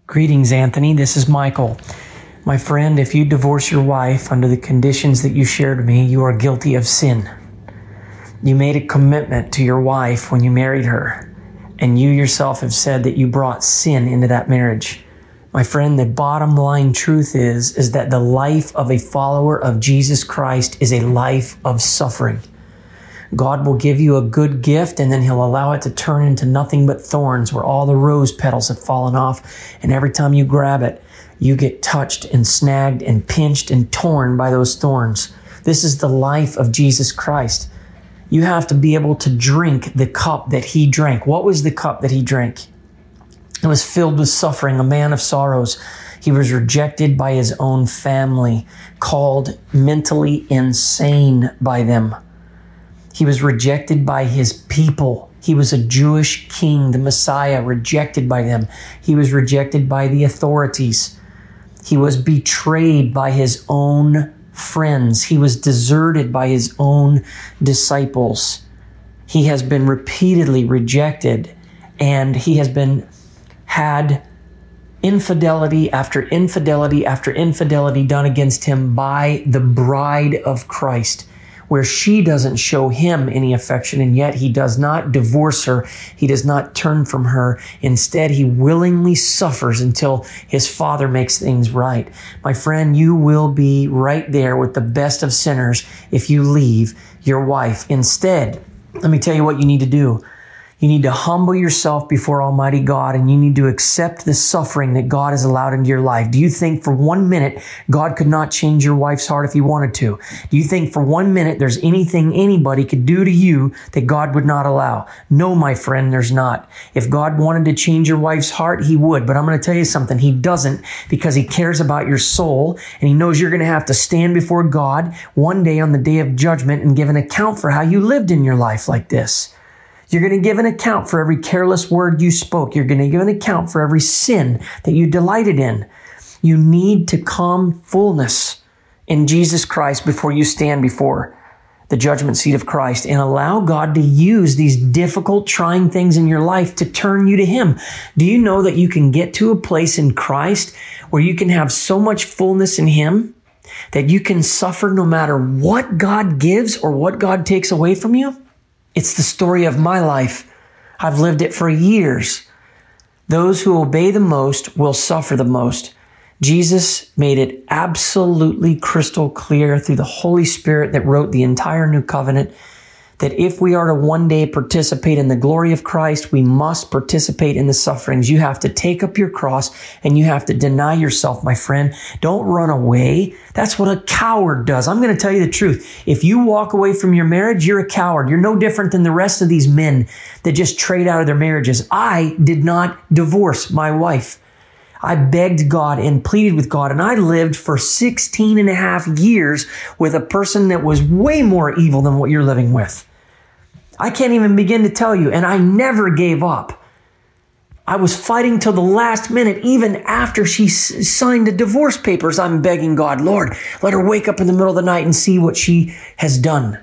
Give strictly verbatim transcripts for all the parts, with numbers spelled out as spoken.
Greetings, Anthony. This is Michael. My friend, if you divorce your wife under the conditions that you shared with me, you are guilty of sin. You made a commitment to your wife when you married her, and you yourself have said that you brought sin into that marriage. My friend, the bottom line truth is, is that the life of a follower of Jesus Christ is a life of suffering. God will give you a good gift, and then he'll allow it to turn into nothing but thorns where all the rose petals have fallen off. And every time you grab it, you get touched and snagged and pinched and torn by those thorns. This is the life of Jesus Christ. You have to be able to drink the cup that he drank. What was the cup that he drank? It was filled with suffering, a man of sorrows. He was rejected by his own family, called mentally insane by them. He was rejected by his people. He was a Jewish king, the Messiah, rejected by them. He was rejected by the authorities. He was betrayed by his own friends. He was deserted by his own disciples. He has been repeatedly rejected, and he has been had infidelity after infidelity after infidelity done against him by the bride of Christ, where she doesn't show him any affection, and yet he does not divorce her. He does not turn from her. Instead, he willingly suffers until his Father makes things right. My friend, you will be right there with the best of sinners if you leave your wife. Instead, let me tell you what you need to do. You need to humble yourself before Almighty God, and you need to accept the suffering that God has allowed into your life. Do you think for one minute God could not change your wife's heart if he wanted to? Do you think for one minute there's anything anybody could do to you that God would not allow? No, my friend, there's not. If God wanted to change your wife's heart, he would. But I'm going to tell you something. He doesn't, because he cares about your soul, and he knows you're going to have to stand before God one day on the day of judgment and give an account for how you lived in your life like this. You're going to give an account for every careless word you spoke. You're going to give an account for every sin that you delighted in. You need to come fullness in Jesus Christ before you stand before the judgment seat of Christ, and allow God to use these difficult, trying things in your life to turn you to him. Do you know that you can get to a place in Christ where you can have so much fullness in him that you can suffer no matter what God gives or what God takes away from you? It's the story of my life. I've lived it for years. Those who obey the most will suffer the most. Jesus made it absolutely crystal clear through the Holy Spirit that wrote the entire New Covenant that if we are to one day participate in the glory of Christ, we must participate in the sufferings. You have to take up your cross and you have to deny yourself, my friend. Don't run away. That's what a coward does. I'm going to tell you the truth. If you walk away from your marriage, you're a coward. You're no different than the rest of these men that just trade out of their marriages. I did not divorce my wife. I begged God and pleaded with God, and I lived for sixteen and a half years with a person that was way more evil than what you're living with. I can't even begin to tell you, and I never gave up. I was fighting till the last minute, even after she s- signed the divorce papers. I'm begging God, Lord, let her wake up in the middle of the night and see what she has done.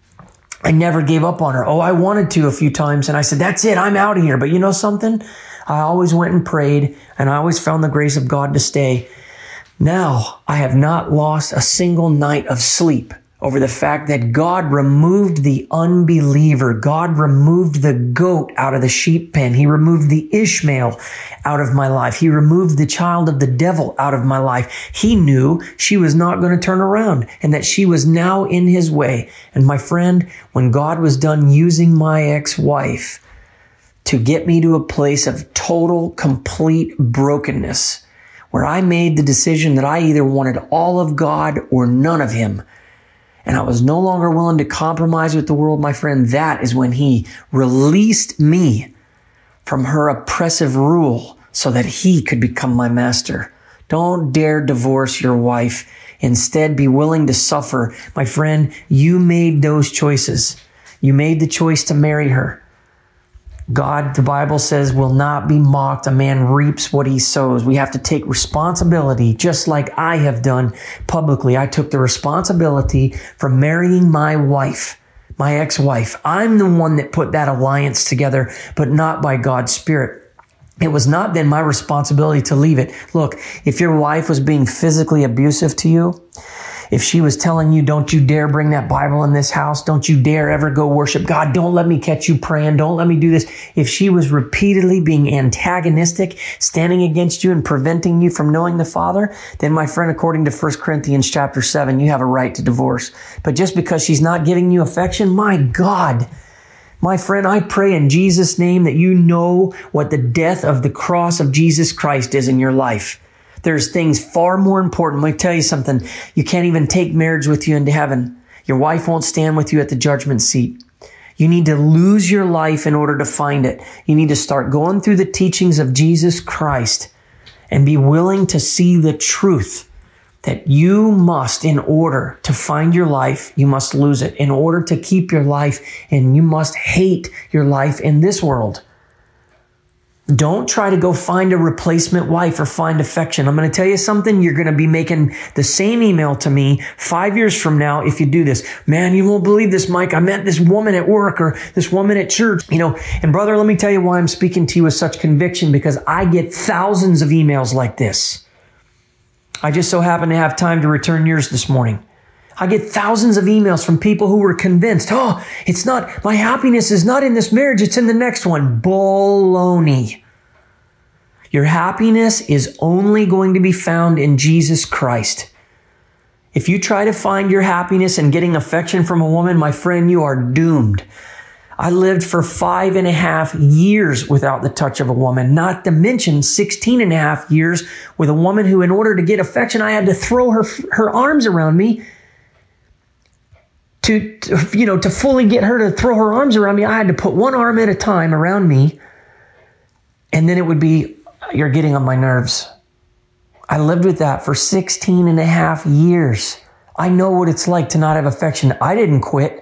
I never gave up on her. Oh, I wanted to a few times, and I said, that's it, I'm out of here. But you know something? I always went and prayed, and I always found the grace of God to stay. Now, I have not lost a single night of sleep over the fact that God removed the unbeliever. God removed the goat out of the sheep pen. He removed the Ishmael out of my life. He removed the child of the devil out of my life. He knew she was not going to turn around and that she was now in his way. And my friend, when God was done using my ex-wife to get me to a place of total, complete brokenness, where I made the decision that I either wanted all of God or none of him, and I was no longer willing to compromise with the world, my friend, that is when he released me from her oppressive rule so that he could become my master. Don't dare divorce your wife. Instead, be willing to suffer. My friend, you made those choices. You made the choice to marry her. God, the Bible says, will not be mocked. A man reaps what he sows. We have to take responsibility, just like I have done publicly. I took the responsibility for marrying my wife, my ex-wife. I'm the one that put that alliance together, but not by God's Spirit. It was not then my responsibility to leave it. Look, if your wife was being physically abusive to you, if she was telling you, don't you dare bring that Bible in this house, don't you dare ever go worship God, don't let me catch you praying, don't let me do this. If she was repeatedly being antagonistic, standing against you and preventing you from knowing the Father, then my friend, according to First Corinthians chapter seven, you have a right to divorce. But just because she's not giving you affection, my God, my friend, I pray in Jesus' name that you know what the death of the cross of Jesus Christ is in your life. There's things far more important. Let me tell you something. You can't even take marriage with you into heaven. Your wife won't stand with you at the judgment seat. You need to lose your life in order to find it. You need to start going through the teachings of Jesus Christ and be willing to see the truth that you must, in order to find your life, you must lose it. In order to keep your life, and you must hate your life in this world. Don't try to go find a replacement wife or find affection. I'm going to tell you something. You're going to be making the same email to me five years from now if you do this. Man, you won't believe this, Mike. I met this woman at work or this woman at church. You know, and brother, let me tell you why I'm speaking to you with such conviction, because I get thousands of emails like this. I just so happen to have time to return yours this morning. I get thousands of emails from people who were convinced, oh, it's not, my happiness is not in this marriage, it's in the next one. Baloney. Your happiness is only going to be found in Jesus Christ. If you try to find your happiness in getting affection from a woman, my friend, you are doomed. I lived for five and a half years without the touch of a woman, not to mention sixteen and a half years with a woman who, in order to get affection, I had to throw her, her arms around me. To, to, you know, to fully get her to throw her arms around me, I had to put one arm at a time around me. And then it would be, you're getting on my nerves. I lived with that for sixteen and a half years. I know what it's like to not have affection. I didn't quit.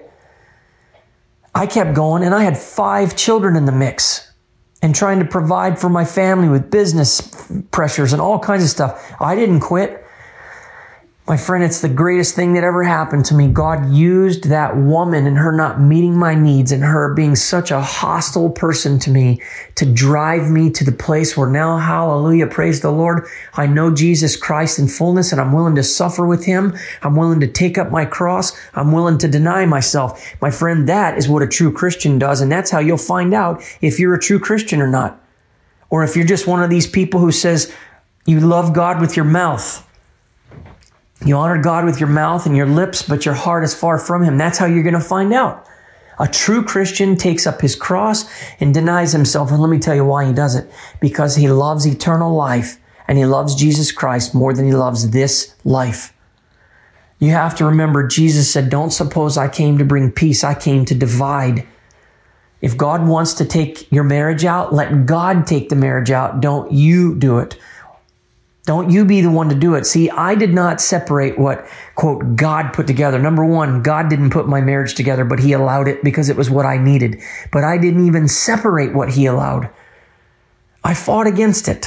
I kept going, and I had five children in the mix and trying to provide for my family with business pressures and all kinds of stuff. I didn't quit. My friend, it's the greatest thing that ever happened to me. God used that woman and her not meeting my needs and her being such a hostile person to me to drive me to the place where now, hallelujah, praise the Lord, I know Jesus Christ in fullness and I'm willing to suffer with him. I'm willing to take up my cross. I'm willing to deny myself. My friend, that is what a true Christian does. And that's how you'll find out if you're a true Christian or not. Or if you're just one of these people who says you love God with your mouth. You honor God with your mouth and your lips, but your heart is far from him. That's how you're going to find out. A true Christian takes up his cross and denies himself. And let me tell you why he does it. Because he loves eternal life and he loves Jesus Christ more than he loves this life. You have to remember, Jesus said, don't suppose I came to bring peace. I came to divide. If God wants to take your marriage out, let God take the marriage out. Don't you do it. Don't you be the one to do it. See, I did not separate what, quote, God put together. Number one, God didn't put my marriage together, but he allowed it because it was what I needed. But I didn't even separate what he allowed. I fought against it.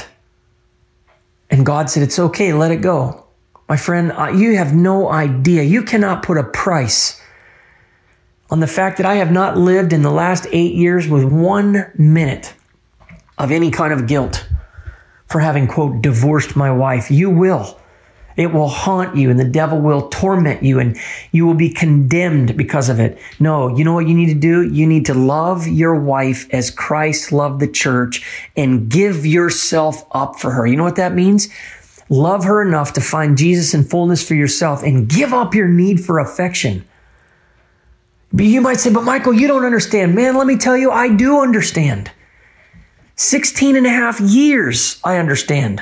And God said, it's okay, let it go. My friend, you have no idea. You cannot put a price on the fact that I have not lived in the last eight years with one minute of any kind of guilt for having, quote, divorced my wife. You will. It will haunt you and the devil will torment you and you will be condemned because of it. No, you know what you need to do? You need to love your wife as Christ loved the church and give yourself up for her. You know what that means? Love her enough to find Jesus in fullness for yourself and give up your need for affection. But you might say, but Michael, you don't understand. Man, let me tell you, I do understand. sixteen and a half years, I understand.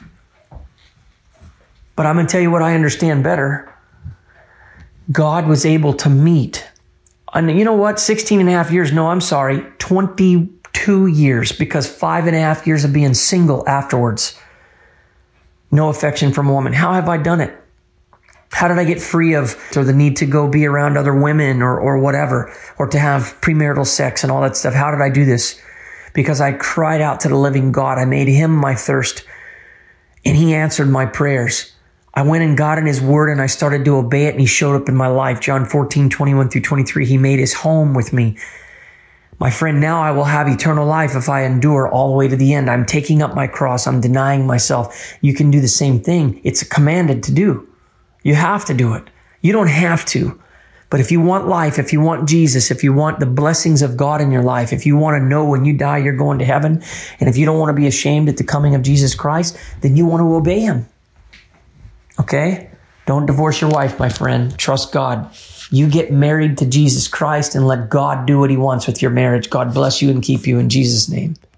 But I'm going to tell you what I understand better. God was able to meet. And you know what? sixteen and a half years. No, I'm sorry. twenty-two years, because five and a half years of being single afterwards. No affection from a woman. How have I done it? How did I get free of or the need to go be around other women or, or whatever, or to have premarital sex and all that stuff? How did I do this? Because I cried out to the living God. I made him my thirst, and he answered my prayers. I went and got in his word, and I started to obey it, and he showed up in my life. John fourteen, twenty-one through twenty-three, he made his home with me. My friend, now I will have eternal life if I endure all the way to the end. I'm taking up my cross. I'm denying myself. You can do the same thing. It's commanded to do. You have to do it. You don't have to. But if you want life, if you want Jesus, if you want the blessings of God in your life, if you want to know when you die you're going to heaven, and if you don't want to be ashamed at the coming of Jesus Christ, then you want to obey him. Okay? Don't divorce your wife, my friend. Trust God. You get married to Jesus Christ and let God do what he wants with your marriage. God bless you and keep you in Jesus' name.